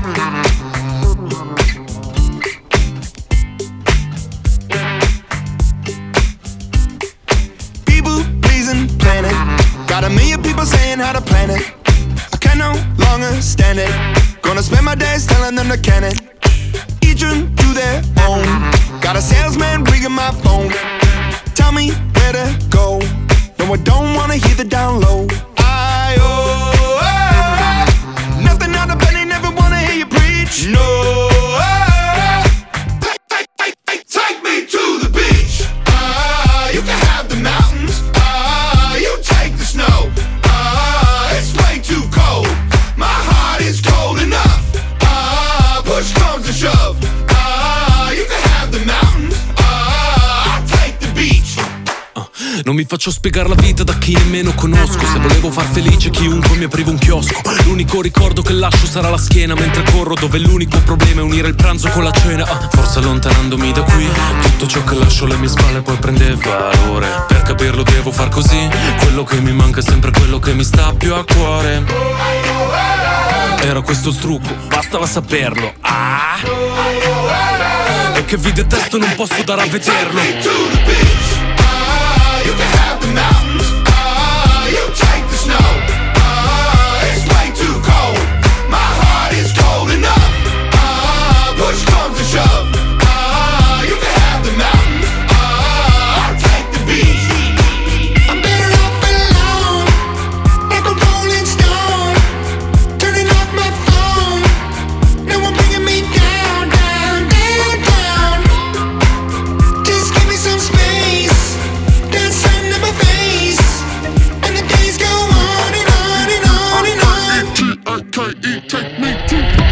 People pleasing planet, got a million people saying how to plan it. I can no longer stand it. Gonna spend my days telling them to can it. Each one to their own. Got a salesman ringing my phone. Tell me where to go. No, I don't wanna hear the down low. Nothing out of bed, they never wanna hear you preach. No. Take me to the beach. You can have the mountains. You take the snow. It's way too cold. My heart is cold enough. Push comes to shove. You can have the mountains. I'll take the beach. Non mi faccio spiegare la vita da chi nemmeno conosco. Se volevo far felice chiunque mi aprivo un chiosco. L'unico ricordo che lascio sarà la schiena mentre corro, dove l'unico problema è unire il pranzo con la cena. Forse allontanandomi da qui tutto ciò che lascio alle mie spalle poi prende valore. Per capirlo devo far così. Quello che mi manca è sempre quello che mi sta più a cuore. Era questo il trucco, bastava saperlo. E che vi detesto non posso dare a vederlo. You can have the mountains, you take the snow. It's way too cold, my heart is cold enough. Push comes to shove. You can have the mountains, I'll take the beach. I'm better off alone, like a rolling stone. Turning off my phone, no one bringing me down, down, down, down. Just give me some space. Sun in my face, and the days go on and on and on and on. T-I-K-E, take me to